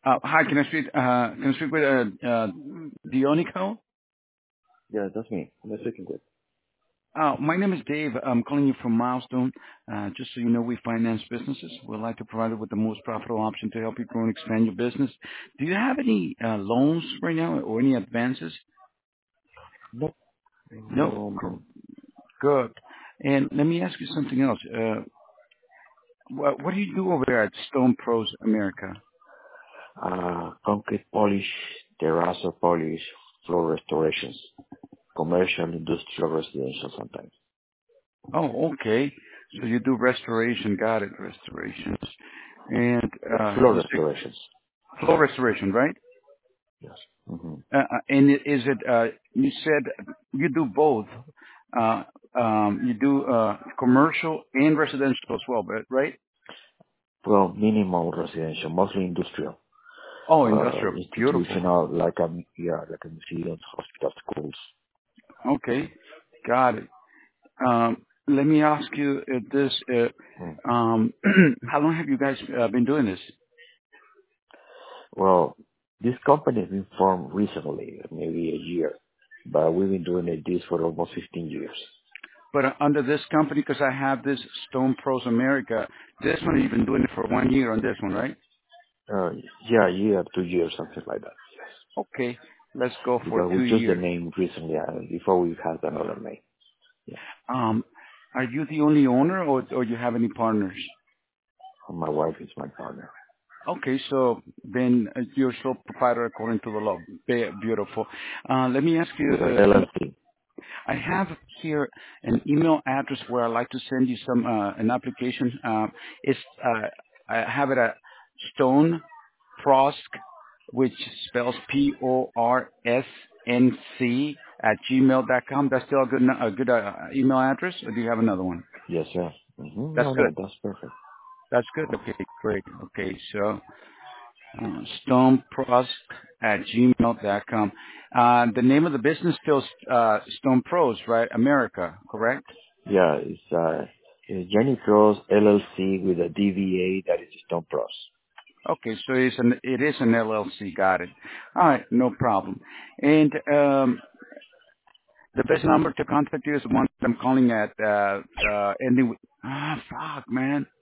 Hi, can I speak with Dionico? Yeah, that's me. I'm speaking with. My name is Dave. I'm calling you from Milestone. Just so you know, we finance businesses. We'd like to provide you with the most profitable option to help you grow and expand your business. Do you have any loans right now or any advances? No, No? no, Good. And let me ask you something else. What do you do over there at Stone Pros America? concrete polish, terrazzo polish, floor restorations, commercial, industrial, residential sometimes. Oh, okay. So you do restoration. Got it. Restorations. And Floor you say restorations. floor restoration, right? Yes. Mm-hmm. And is it, you said you do both. Uh, you do commercial and residential as well, right? Well, minimal residential, mostly industrial. Oh, industrial. Beautiful. Institutional, like a museums, hospitals, schools. Okay. Got it. Let me ask you this. Mm. How long have you guys been doing this? Well, this company has been formed recently, maybe a year, but we've been doing this for almost 15 years. But under this company, because I have this Stone Pros America, this one you've been doing it for 1 year on this one, right? Uh, yeah, a year, 2 years, something like that. Yes. Okay. Let's go for Because we two chose the years. name recently, before we had another name. Yeah. Um, are you the only owner, or you have any partners? And my wife is my partner. Okay, so then you're sole proprietor according to the law. Beautiful. Let me ask you. With an LLC. I have here an email address where I'd like to send you some an application. It's I have it at Stone Prosk, which spells PORSNC at gmail.com. That's still a good email address, or do you have another one? Yes, sir. Mm-hmm. That's No, good. no, that's perfect. That's good. Okay, great. Okay, so stoneprosk at gmail.com. The name of the business still Stone Pros, right? America, correct? Yeah, it's Jenny Cross LLC with a DVA that is Stone Pros. Okay, so it is an LLC. Got it. All right, no problem. And the best number to contact you is the one I'm calling at ending with. Fuck, man.